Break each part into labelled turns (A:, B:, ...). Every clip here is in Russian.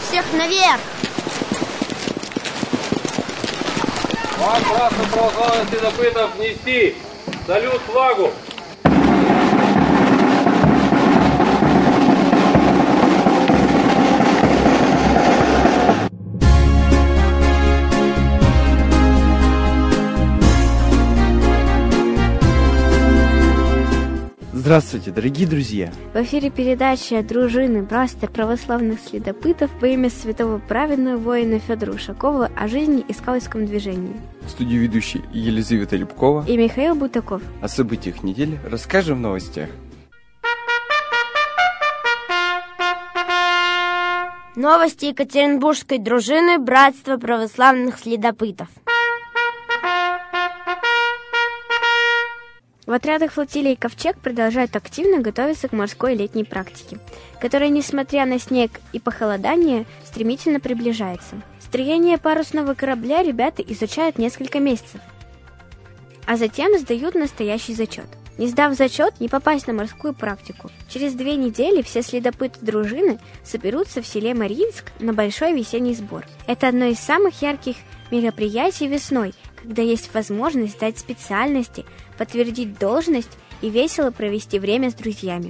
A: Всех наверх!
B: Вам, братство православных следопытов, нести салют флагу!
C: Здравствуйте, дорогие друзья!
D: В эфире передача дружины братства православных следопытов во имя святого праведного воина Федора Ушакова о жизни и скаутском движении.
C: В студии ведущие Елизавета Лепкова
D: И Михаил Бутаков.
C: О событиях недели расскажем в новостях.
A: Новости Екатеринбургской дружины братства православных следопытов.
D: В отрядах флотилии «Ковчег» продолжают активно готовиться к морской летней практике, которая, несмотря на снег и похолодание, стремительно приближается. Строение парусного корабля ребята изучают несколько месяцев, а затем сдают настоящий зачет. Не сдав зачет, не попасть на морскую практику. Через 2 недели все следопыты дружины соберутся в селе Мариинск на большой весенний сбор. Это одно из самых ярких мероприятий весной, когда есть возможность сдать специальности, подтвердить должность и весело провести время с друзьями.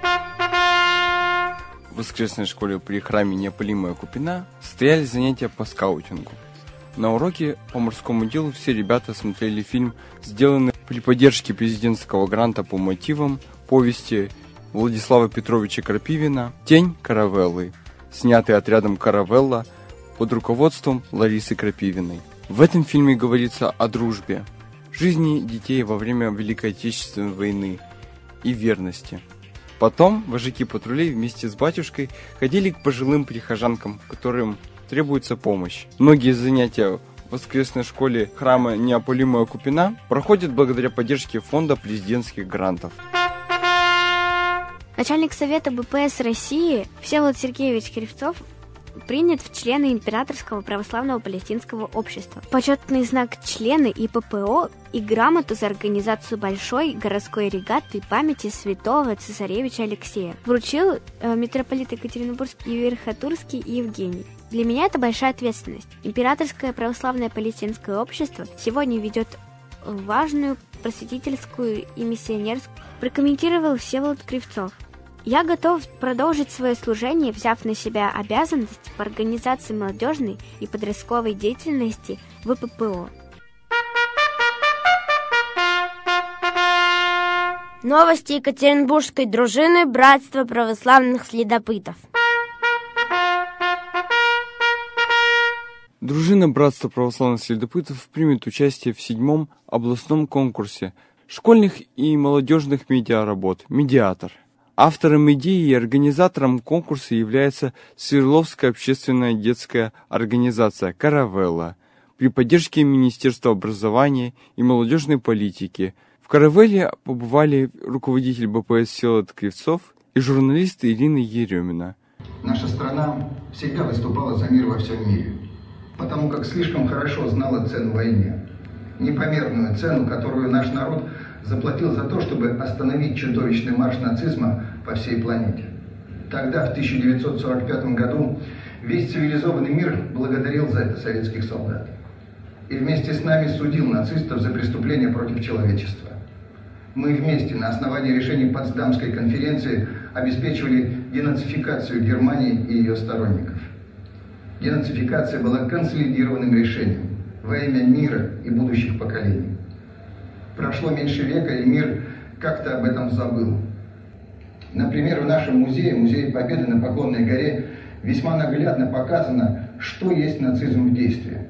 C: В воскресной школе при храме Неопалимая Купина состоялись занятия по скаутингу. На уроке по морскому делу все ребята смотрели фильм, сделанный при поддержке президентского гранта по мотивам повести Владислава Петровича Крапивина «Тень Каравеллы», снятый отрядом «Каравелла» под руководством Ларисы Крапивиной. В этом фильме говорится о дружбе, жизни детей во время Великой Отечественной войны и верности. Потом вожаки патрулей вместе с батюшкой ходили к пожилым прихожанкам, которым требуется помощь. Многие занятия в воскресной школе храма Неопалимая Купина проходят благодаря поддержке фонда президентских грантов.
D: Начальник Совета БПС России Всеволод Сергеевич Кривцов принят в члены Императорского православного палестинского общества. Почетный знак члена ИППО и грамоту за организацию большой городской регаты памяти святого цесаревича Алексея вручил митрополит Екатеринбургский и Верхотурский Евгений. Для меня это большая ответственность. Императорское православное палестинское общество сегодня ведет важную просветительскую и миссионерскую, прокомментировал Всеволод Кривцов. Я готов продолжить свое служение, взяв на себя обязанности по организации молодежной и подростковой деятельности в ИППО.
A: Новости Екатеринбургской дружины братства православных следопытов.
C: Дружина братства православных следопытов примет участие в 7-м областном конкурсе школьных и молодежных медиаработ «Медиатор». Автором идеи и организатором конкурса является Свердловская общественная детская организация «Каравелла» при поддержке Министерства образования и молодежной политики. В «Каравелле» побывали руководитель БПС Всеволод Кривцов и журналист Ирина Еремина.
E: Наша страна всегда выступала за мир во всем мире, потому как слишком хорошо знала цену войне, непомерную цену, которую наш народ заплатил за то, чтобы остановить чудовищный марш нацизма по всей планете. Тогда, в 1945 году, весь цивилизованный мир благодарил за это советских солдат. И вместе с нами судил нацистов за преступления против человечества. Мы вместе на основании решений Потсдамской конференции обеспечивали денацификацию Германии и ее сторонников. Денацификация была консолидированным решением во имя мира и будущих поколений. Прошло меньше века, и мир как-то об этом забыл. Например, в нашем музее, Музее Победы на Поклонной горе, весьма наглядно показано, что есть нацизм в действии.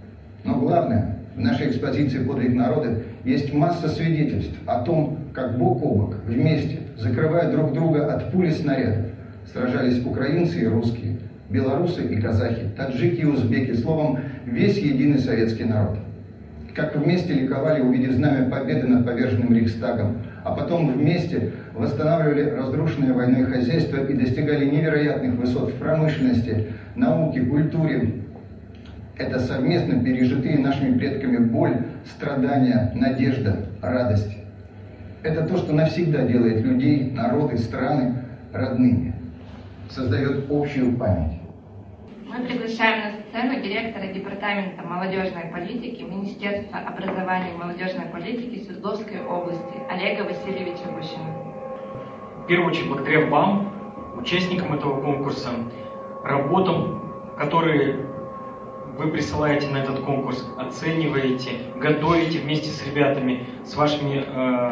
E: Но главное, в нашей экспозиции «Подвиг народа» есть масса свидетельств о том, как бок о бок, вместе, закрывая друг друга от пули снарядов, сражались украинцы и русские, белорусы и казахи, таджики и узбеки, словом, весь единый советский народ. Как вместе ликовали, увидев знамя победы над поверженным Рейхстагом, а потом вместе восстанавливали разрушенное войной хозяйство и достигали невероятных высот в промышленности, науке, культуре. Это совместно пережитые нашими предками боль, страдания, надежда, радость. Это то, что навсегда делает людей, народы, страны родными, создает общую память.
F: Мы приглашаем на сцену директора Департамента молодежной политики Министерства образования и молодежной политики Свердловской области Олега Васильевича Гущина.
G: В первую очередь, благодаря вам, участникам этого конкурса, работам, которые вы присылаете на этот конкурс, оцениваете, готовите вместе с ребятами, с вашими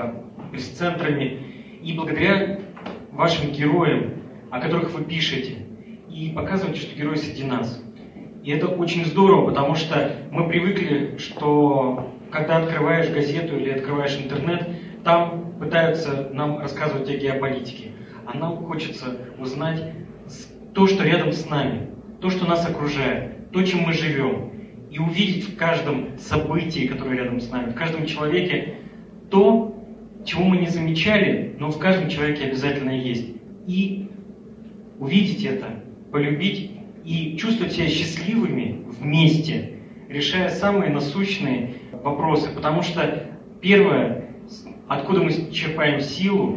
G: пресс-центрами, и благодаря вашим героям, о которых вы пишете, и показываете, что герои среди нас. И это очень здорово, потому что мы привыкли, что когда открываешь газету или открываешь интернет, там пытаются нам рассказывать о геополитике. А нам хочется узнать то, что рядом с нами, то, что нас окружает, то, чем мы живем. И увидеть в каждом событии, которое рядом с нами, в каждом человеке то, чего мы не замечали, но в каждом человеке обязательно есть. И увидеть это, полюбить и чувствовать себя счастливыми вместе, решая самые насущные вопросы. Потому что первое, откуда мы черпаем силу,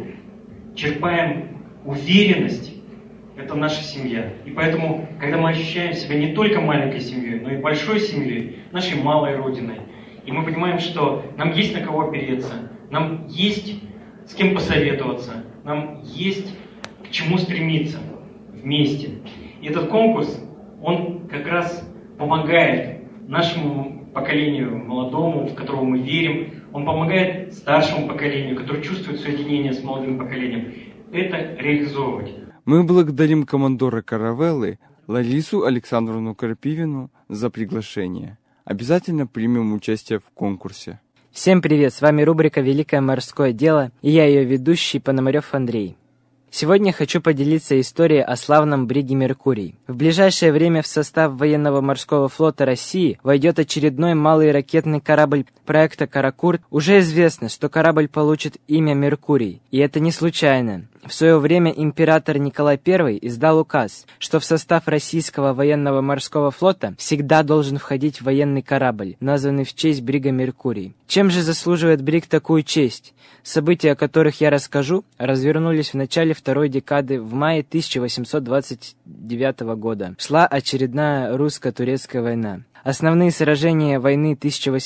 G: черпаем уверенность, это наша семья. И поэтому, когда мы ощущаем себя не только маленькой семьей, но и большой семьей, нашей малой родиной, и мы понимаем, что нам есть на кого опереться, нам есть с кем посоветоваться, нам есть к чему стремиться вместе. И этот конкурс, он как раз помогает нашему поколению молодому, в которого мы верим, он помогает старшему поколению, которое чувствует соединение с молодым поколением, это реализовывать.
C: Мы благодарим командора «Каравеллы» Ларису Александровну Карпивину за приглашение. Обязательно примем участие в конкурсе.
H: Всем привет, с вами рубрика «Великое морское дело» и я ее ведущий Пономарев Андрей. Сегодня хочу поделиться историей о славном бриге «Меркурий». В ближайшее время в состав военного морского флота России войдет очередной малый ракетный корабль проекта «Каракурт». Уже известно, что корабль получит имя «Меркурий», и это не случайно. В свое время император Николай I издал указ, что в состав российского военного морского флота всегда должен входить военный корабль, названный в честь брига «Меркурий». Чем же заслуживает бриг такую честь? События, о которых я расскажу, развернулись в начале второй декады в мае 1829 года. Шла очередная русско-турецкая война. Основные сражения войны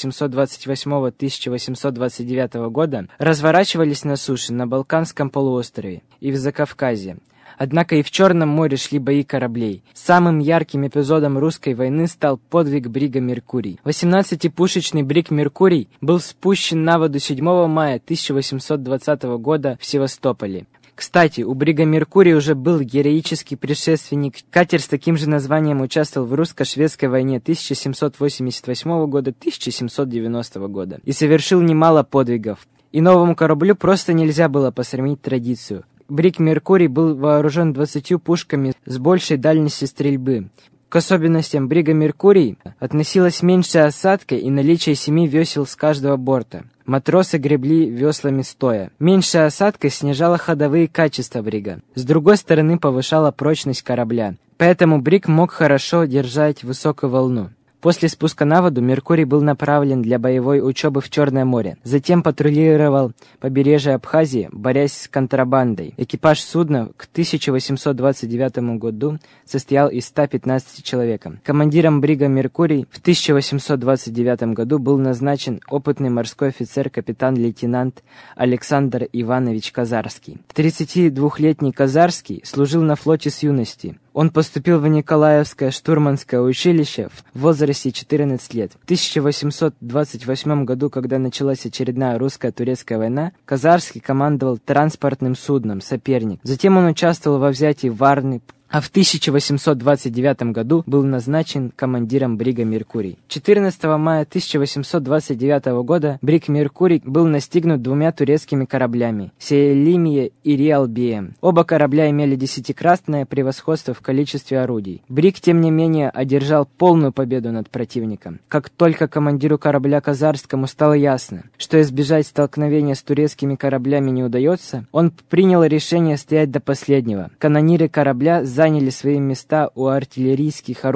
H: 1828-1829 года разворачивались на суше, на Балканском полуострове и в Закавказье. Однако и в Черном море шли бои кораблей. Самым ярким эпизодом русской войны стал подвиг брига «Меркурий». 18-пушечный бриг «Меркурий» был спущен на воду 7 мая 1820 года в Севастополе. Кстати, у брига «Меркурий» уже был героический предшественник. Катер с таким же названием участвовал в русско-шведской войне 1788 года-1790 года и совершил немало подвигов. И новому кораблю просто нельзя было посрамить традицию. Бриг «Меркурий» был вооружен 20 пушками с большей дальностью стрельбы. К особенностям брига «Меркурий» относилась меньшая осадка и наличие 7 весел с каждого борта. Матросы гребли веслами стоя. Меньшая осадка снижала ходовые качества брига. С другой стороны, повышала прочность корабля. Поэтому бриг мог хорошо держать высокую волну. После спуска на воду «Меркурий» был направлен для боевой учебы в Черное море. Затем патрулировал побережье Абхазии, борясь с контрабандой. Экипаж судна к 1829 году состоял из 115 человек. Командиром брига «Меркурий» в 1829 году был назначен опытный морской офицер капитан-лейтенант Александр Иванович Казарский. 32-летний Казарский служил на флоте с юности. Он поступил в Николаевское штурманское училище в возрасте 14 лет. В 1828 году, когда началась очередная русско-турецкая война, Казарский командовал транспортным судном «Соперник». Затем он участвовал во взятии Варны, а в 1829 году был назначен командиром брига «Меркурий». 14 мая 1829 года бриг «Меркурий» был настигнут 2 турецкими кораблями – «Селимия» и «Риалбеем». Оба корабля имели 10-кратное превосходство в количестве орудий. Бриг, тем не менее, одержал полную победу над противником. Как только командиру корабля Казарскому стало ясно, что избежать столкновения с турецкими кораблями не удается, он принял решение стоять до последнего. Канониры корабля заняли свои места у артиллерийских орудий.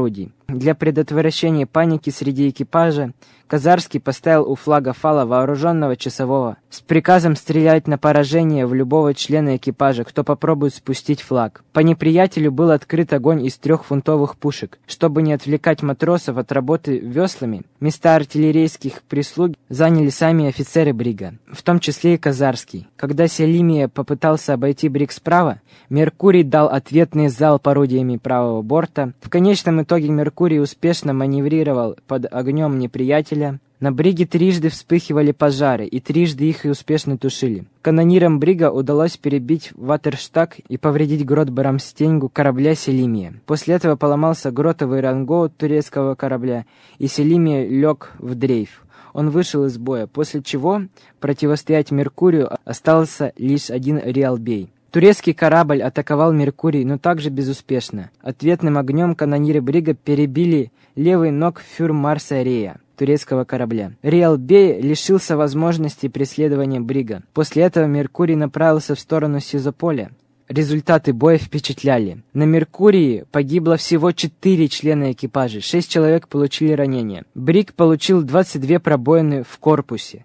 H: Для предотвращения паники среди экипажа Казарский поставил у флага фала вооруженного часового с приказом стрелять на поражение в любого члена экипажа, кто попробует спустить флаг. По неприятелю был открыт огонь из 3-фунтовых пушек. Чтобы не отвлекать матросов от работы веслами, места артиллерийских прислуг заняли сами офицеры брига, в том числе и Казарский. Когда Селимия попытался обойти бриг справа, Меркурий дал ответный залп орудиями правого борта. В конечном итоге Меркурий успешно маневрировал под огнем неприятеля. На бриге трижды вспыхивали пожары, и трижды их и успешно тушили. Канонирам брига удалось перебить ватерштаг и повредить грот Брамстенгу корабля Селимия. После этого поломался гротовый рангоут турецкого корабля, и Селимия лег в дрейф. Он вышел из боя, после чего противостоять Меркурию остался лишь один Реалбей. Турецкий корабль атаковал Меркурий, но также безуспешно. Ответным огнем канониры брига перебили левый ног Фюрмарса Рея, турецкого корабля. Реалбей лишился возможности преследования брига. После этого Меркурий направился в сторону Сизополя. Результаты боя впечатляли. На Меркурии погибло всего 4 члена экипажа, 6 человек получили ранения. Бриг получил 22 пробоины в корпусе,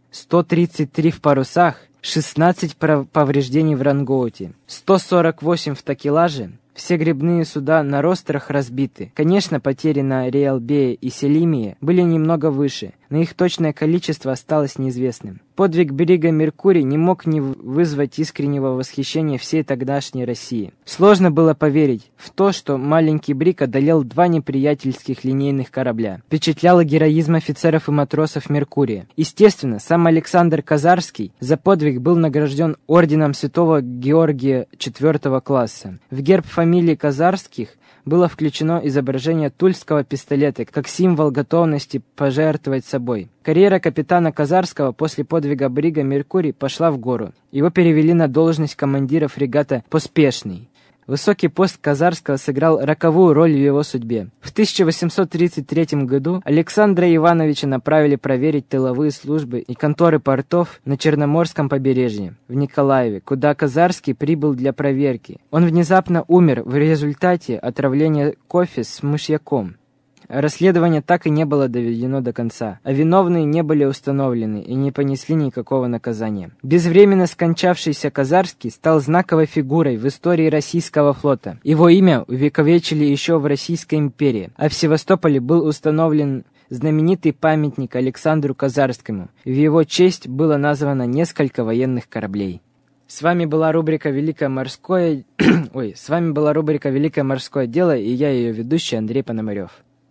H: 133 в парусах, 16 повреждений в рангоуте, 148 в такелаже. Все гребные суда на ростерах разбиты. Конечно, потери на Реалбее и Селимии были немного выше, но их точное количество осталось неизвестным. Подвиг брига Меркурий не мог не вызвать искреннего восхищения всей тогдашней России. Сложно было поверить в то, что маленький бриг одолел 2 неприятельских линейных корабля. Впечатлял героизм офицеров и матросов Меркурия. Естественно, сам Александр Казарский за подвиг был награжден орденом Святого Георгия 4 класса. В герб фамилии Казарских было включено изображение тульского пистолета как символ готовности пожертвовать собой. Карьера капитана Казарского после подвига брига Меркурий пошла в гору. Его перевели на должность командира фрегата «Поспешный». Высокий пост Казарского сыграл роковую роль в его судьбе. В 1833 году Александра Ивановича направили проверить тыловые службы и конторы портов на Черноморском побережье, в Николаеве, куда Казарский прибыл для проверки. Он внезапно умер в результате отравления кофе с мышьяком. Расследование так и не было доведено до конца, а виновные не были установлены и не понесли никакого наказания. Безвременно скончавшийся Казарский стал знаковой фигурой в истории российского флота. Его имя увековечили еще в Российской империи, а в Севастополе был установлен знаменитый памятник Александру Казарскому. В его честь было названо несколько военных кораблей. С вами была рубрика «Великое морское...» С вами была рубрика «Великое морское дело», и я ее ведущий Андрей Пономарев.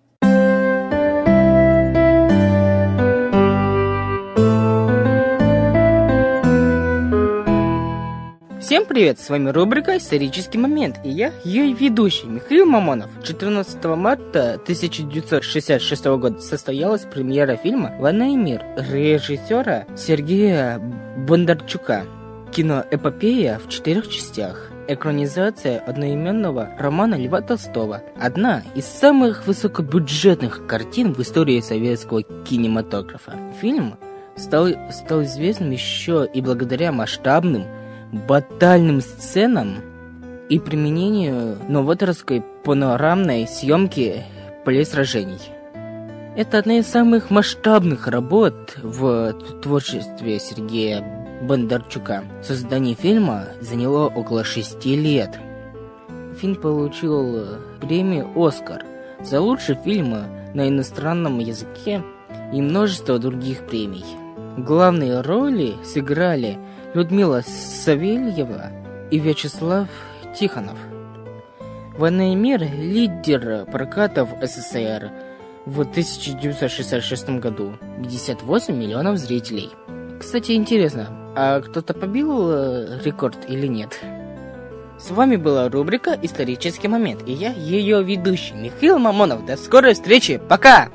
I: Всем привет, с вами рубрика «Исторический момент», и я ее ведущий Михаил Мамонов. 14 марта 1966 года состоялась премьера фильма «Война и мир» режиссера Сергея Бондарчука. Киноэпопея в 4 частях. Экранизация одноименного романа Льва Толстого. Одна из самых высокобюджетных картин в истории советского кинематографа. Фильм стал известным еще и благодаря масштабным батальным сценам и применению новаторской панорамной съемки полей сражений. Это одна из самых масштабных работ в творчестве Сергея Бондарчука. Создание фильма заняло около 6 лет. Фильм получил премию «Оскар» за лучший фильм на иностранном языке и множество других премий. Главные роли сыграли Людмила Савельева и Вячеслав Тихонов. «Война и мир» – лидер проката в СССР в 1966 году. 58 миллионов зрителей. Кстати, интересно, а кто-то побил рекорд или нет? С вами была рубрика «Исторический момент», и я ее ведущий Михаил Мамонов. До скорой встречи, пока!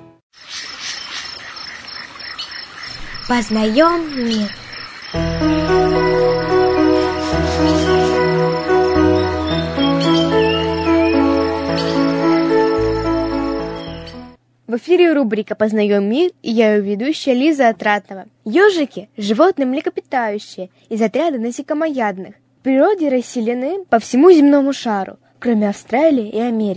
A: Познаем мир.
D: В эфире рубрика «Познаем мир», и я ее ведущая Лиза Отратного. Ежики – животные млекопитающие из отряда насекомоядных. В природе расселены по всему земному шару, кроме Австралии и Америки.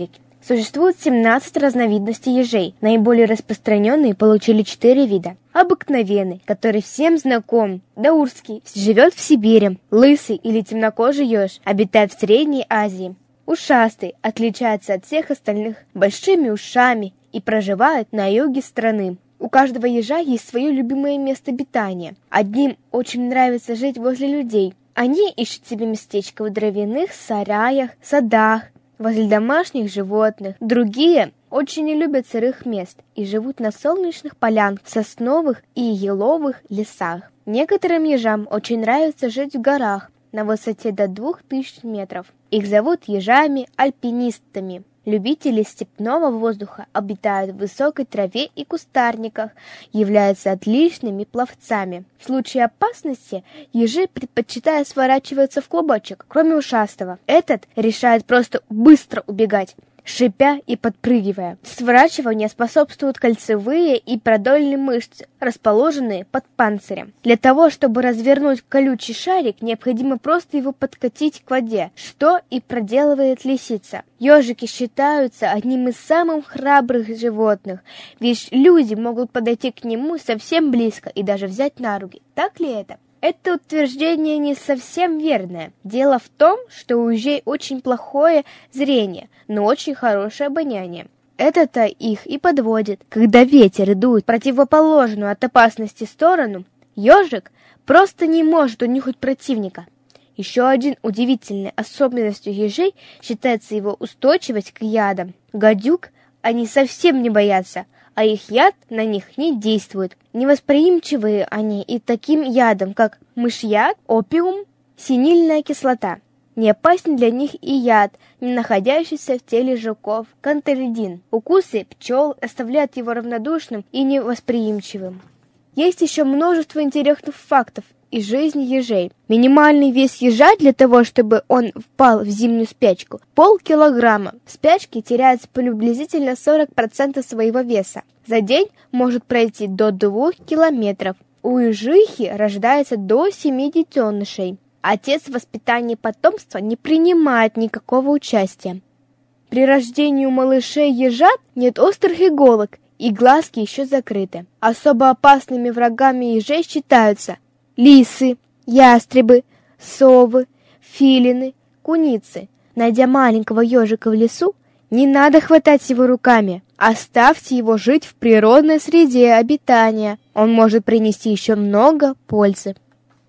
J: Существует 17 разновидностей ежей. Наиболее распространенные получили 4 вида. Обыкновенный, который всем знаком, даурский, живет в Сибири. Лысый или темнокожий еж обитает в Средней Азии. Ушастый отличается от всех остальных большими ушами и проживает на юге страны. У каждого ежа есть свое любимое место обитания. Одним очень нравится жить возле людей. Они ищут себе местечко в дровяных сараях, садах, возле домашних животных. Другие очень не любят сырых мест и живут на солнечных полянках, сосновых и еловых лесах. Некоторым ежам очень нравится жить в горах на высоте до 2000 метров. Их зовут ежами-альпинистами. Любители степного воздуха обитают в высокой траве и кустарниках, являются отличными пловцами. В случае опасности ежи предпочитают сворачиваться в клубочек, кроме ушастого. Этот решает просто быстро убегать, шипя и подпрыгивая. Сворачиванию способствуют кольцевые и продольные мышцы, расположенные под панцирем. Для того, чтобы развернуть колючий шарик, необходимо просто его подкатить к воде, что и проделывает лисица. Ежики считаются одним из самых храбрых животных, ведь люди могут подойти к нему совсем близко и даже взять на руки. Так ли это? Это утверждение не совсем верное. Дело в том, что у ежей очень плохое зрение, но очень хорошее обоняние. Это-то их и подводит. Когда ветер дует в противоположную от опасности сторону, ежик просто не может унюхать противника. Еще один удивительной особенностью ежей считается его устойчивость к ядам. Гадюк они совсем не боятся, а их яд на них не действует. Невосприимчивые они и таким ядам, как мышьяк, опиум, синильная кислота. Не опасен для них и яд, не находящийся в теле жуков, кантеридин. Укусы пчел оставляют его равнодушным и невосприимчивым. Есть еще множество интересных фактов из жизни ежей. Минимальный вес ежа для того, чтобы он впал в зимнюю спячку – полкилограмма. В спячке теряется приблизительно 40% своего веса. За день может пройти до 2 километров. У ежихи рождается до 7 детенышей. Отец в воспитании потомства не принимает никакого участия. При рождении у малышей ежат нет острых иголок, и глазки еще закрыты. Особо опасными врагами ежей считаются лисы, ястребы, совы, филины, куницы. Найдя маленького ежика в лесу, не надо хватать его руками. Оставьте его жить в природной среде обитания. Он может принести еще много пользы.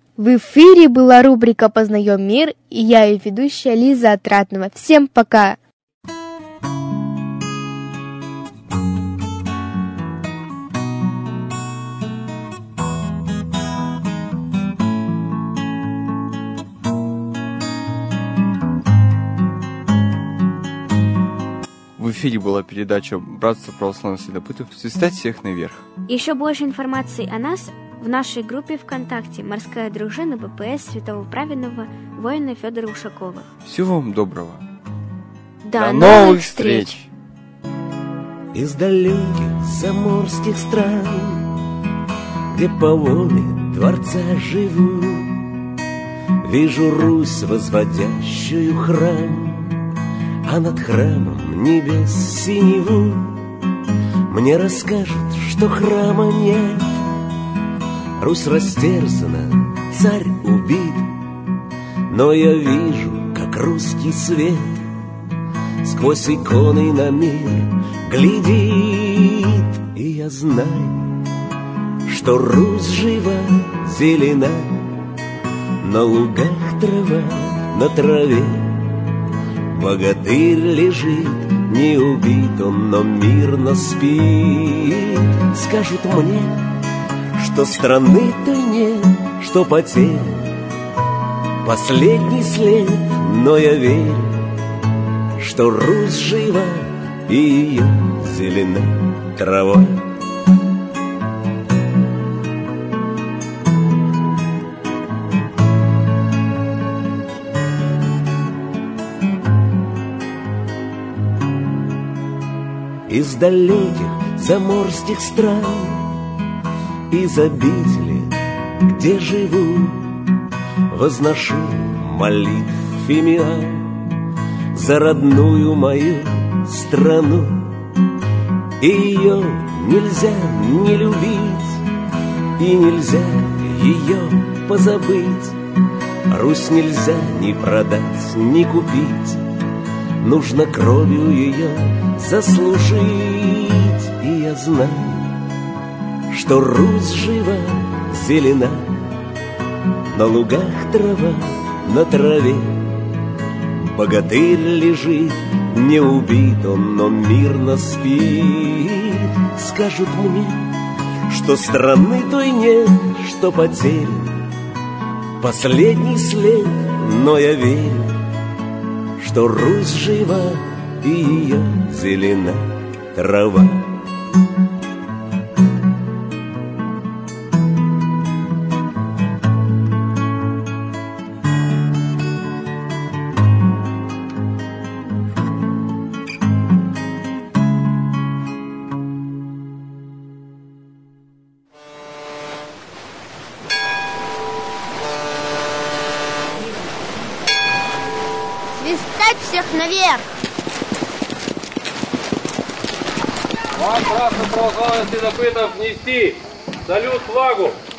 J: В эфире была рубрика «Познаем мир», и я ее ведущая Лиза Отрадного. Всем пока!
C: В эфире была передача «Братство православных следопытов. Свистать всех наверх».
D: Еще больше информации о нас в нашей группе ВКонтакте «Морская дружина ППС Святого Праведного воина Федора Ушакова».
C: Всего вам доброго.
D: До новых встреч!
K: Из далеких заморских стран, где по воле Творца живу, вижу Русь, возводящую храм, а над храмом небес синеву. Мне расскажут, что храма нет, Русь растерзана, царь убит, но я вижу, как русский свет сквозь иконы на мир глядит. И я знаю, что Русь жива, зелена, на лугах трава, на траве богатырь лежит, не убит он, но мирно спит. Скажут мне, что страны-то нет, что потеря последний след, но я верю, что Русь жива и ее зелена трава. Из далеких заморских стран, из обители, где живу, возношу молитв фимиам за родную мою страну. И ее нельзя не любить, и нельзя ее позабыть. Русь нельзя ни продать, ни купить, нужно кровью ее заслужить. И я знаю, что Русь жива, зелена, на лугах трава, на траве. Богатырь лежит, не убит он, но мирно спит. Скажут мне, что страны той нет, что потерян последний след, но я верю, что Русь жива и ее зелена трава.
A: Свистать всех наверх!
B: Вам, красным православных следопытов, нести салют флагу!